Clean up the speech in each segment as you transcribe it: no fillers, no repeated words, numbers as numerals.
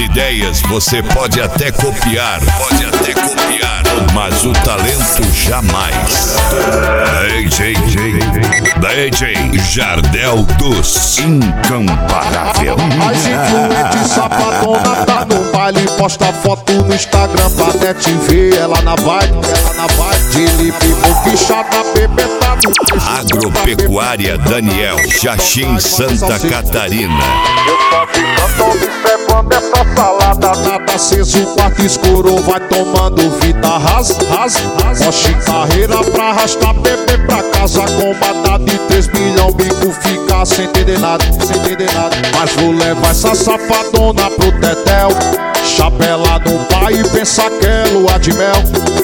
ideias você pode até copiar, mas o talento jamais. DJ Jardel dos Incomparável. As influentes safadona tá no baile, posta foto no Instagram pra net ver ela na vibe, de lipe, boquichada, bebê tá no trecho. Agropecuária Daniel, Xaxim, Santa Catarina. Eu só ficando observando essa salada, nada aceso, quarto escuro, vai tomando vida rasa. Poste carreira pra arrastar bebê pra casa, com bata de 3 milhões, bico fica sem entender nada. Mas vou levar essa safadona pro tetel, chapela no pai e pensa que é lua de mel.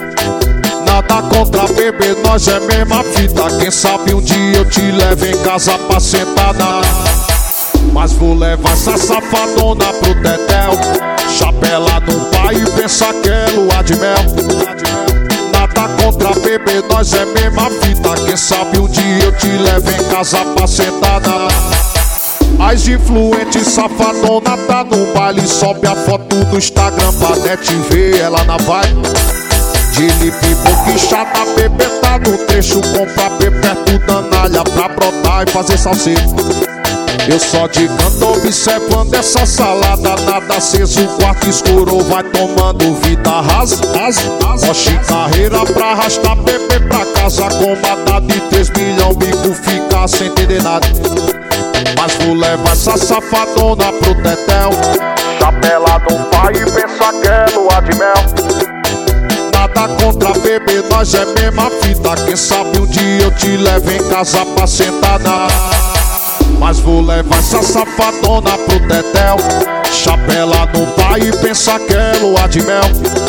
Nada contra bebê, nós é mesma fita, quem sabe um dia eu te levo em casa pra sentar na... Mas vou levar essa safadona pro tetel, chapela no pai e pensa que é lua de mel. Nada contra bebê, nós é mesma fita, quem sabe um dia eu te levo em casa pra sentar na... As influentes safadona tá no baile, sobe a foto no Instagram pra net ver ela na vibe. De lipe, boquichada, bebê tá no trecho, compra bebê perto da nalha pra brotar e fazer salseiro. Eu só de canto observando essa salada, nada aceso, quarto escuro, vai tomando vida rasa. Poste carreira pra arrastar bebê pra casa, com bata de 3 milhões, bico fica sem entender nada. Mas vou levar essa safadona pro tetel, chapela no pai e pensa que é lua de mel. Nada contra bebê, nós é mesma fita, quem sabe um dia eu te levo em casa pra sentar na... Mas vou levar essa safadona pro tetel, chapela no pai e pensa que é lua de mel.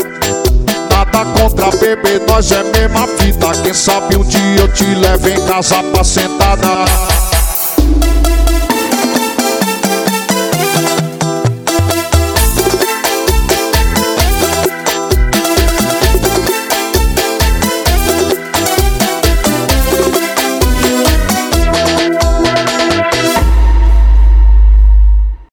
Nada contra bebê, nós é mesma fita, quem sabe um dia eu te levo em casa pra sentar na...